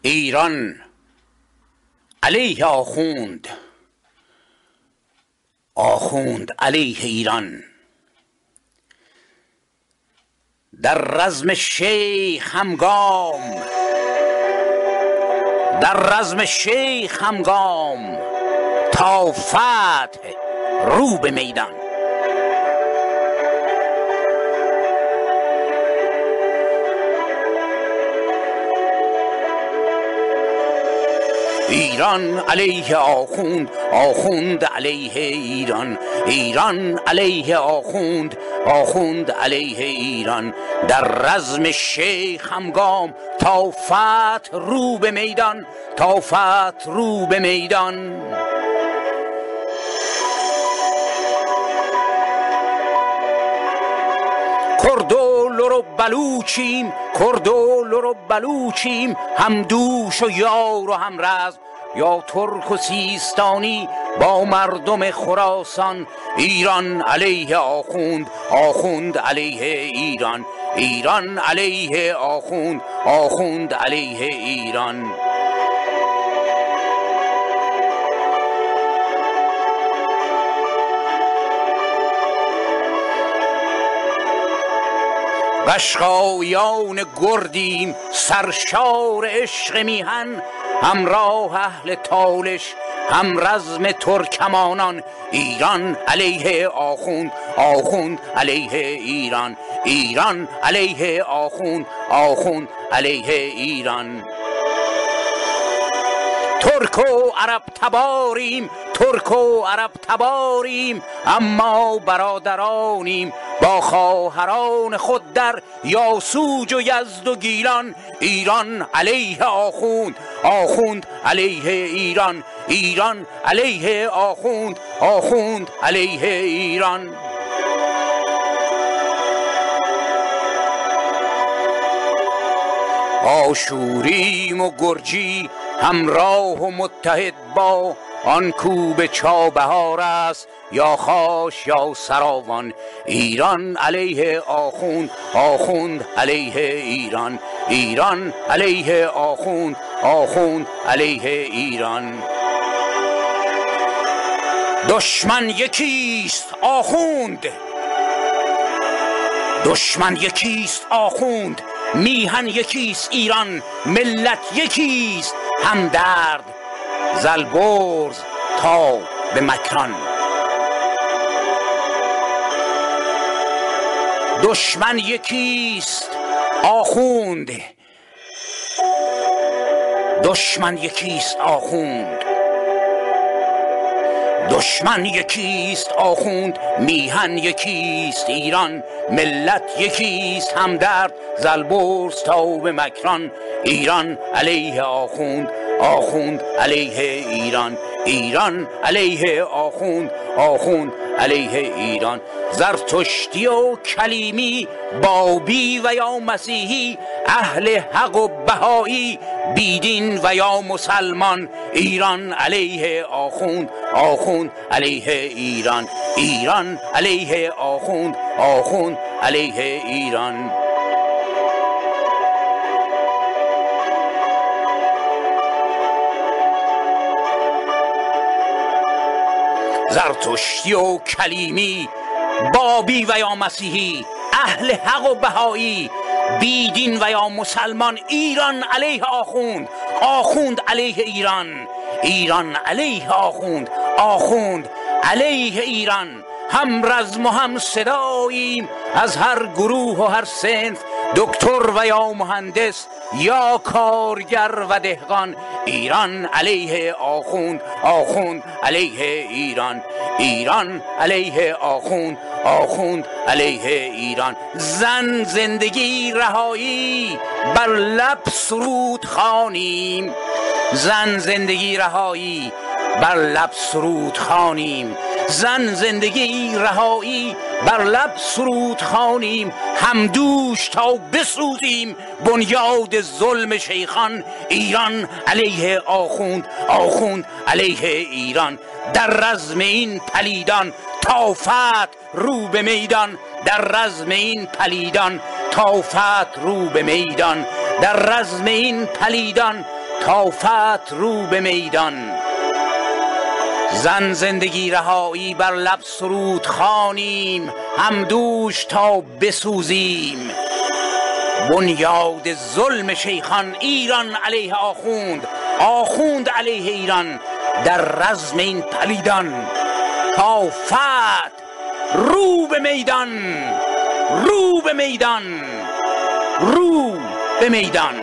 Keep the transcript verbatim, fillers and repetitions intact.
ایران علیه آخوند، آخوند علیه ایران. در رزم شیخ همگام، در رزم شیخ همگام، تا فتح رو به میدان. ایران علیه آخوند، آخوند علیه ایران. ایران علیه آخوند، آخوند علیه ایران. در رزم شیخ همگام، تا فتح رو به میدان، تا فتح رو به میدان. کرد و لر و بلوچیم، کرد و لر و بلوچیم، هم دوش و یار و هم رزم، یا ترک و سیستانی با مردم خراسان. ایران علیه آخوند، آخوند علیه ایران. ایران علیه آخوند، آخوند علیه ایران. قشقایان گردیم سرشار عشق میهن، همراه اهل تالش هم رزم ترکمانان. ایران علیه آخوند، آخوند علیه ایران. ایران علیه آخوند، آخوند علیه ایران. ترک و عرب تباریم، ترک و عرب تباریم، اما برادرانیم با خواهران خود در یاسوج و یزد و گیلان. ایران علیه آخوند، آخوند علیه ایران. ایران علیه آخوند، آخوند علیه ایران. آشوریم و گرجی همراه و متحد با آن کو به چابهار است، یا خاش یا سراوان. ایران علیه آخوند، آخوند علیه ایران. ایران علیه آخوند، آخوند علیه ایران. دشمن یکیست آخوند، دشمن یکیست آخوند، میهن یکیست ایران، ملت یکیست همدرد، زالبرز تا به مکران. دشمن یکیست آخوند، دشمن یکیست آخوند، دشمن یکیست آخوند، میهن یکیست ایران، ملت یکیست همدرد، زالبرز تا به مکران. ایران علیه آخوند، آخوند علیه ایران. ایران علیه آخوند، آخوند علیه ایران. زرتشتی و کلیمی، بابی و یا مسیحی، اهل حق و بهایی، بیدین و یا مسلمان. ایران علیه آخوند، آخوند علیه ایران. ایران علیه آخوند، آخوند علیه ایران. زرتشتی و کلیمی، بابی و یا مسیحی، اهل حق و بهایی، بیدین و یا مسلمان. ایران علیه آخوند، آخوند علیه ایران. ایران علیه آخوند، آخوند علیه ایران. هم رزم و هم صداییم از هر گروه و هر صنف، دکتر و یا مهندس یا کارگر و دهقان. ایران علیه آخوند، آخوند علیه ایران. ایران علیه آخوند، آخوند علیه ایران. زن زندگی رهایی بر لب سرود خوانیم، زن زندگی رهایی بر لب سرود خوانیم. زن زندگی رهایی بر لب سرود خوانیم، همدوش تا بسوزیم بنیاد ظلم شیخان. ایران علیه آخوند، آخوند علیه ایران. در رزم این پلیدان تا فتح رو به میدان، در رزم این پلیدان تا فتح رو به میدان، در رزم این پلیدان تا فتح رو به میدان. زن زندگی رهایی بر لب سرود خوانیم، همدوش تا بسوزیم. بنیاد ظلم شیخان ایران علیه آخوند، آخوند علیه ایران در رزم این پلیدان. تا فتح رو به میدان، رو به میدان، رو به میدان.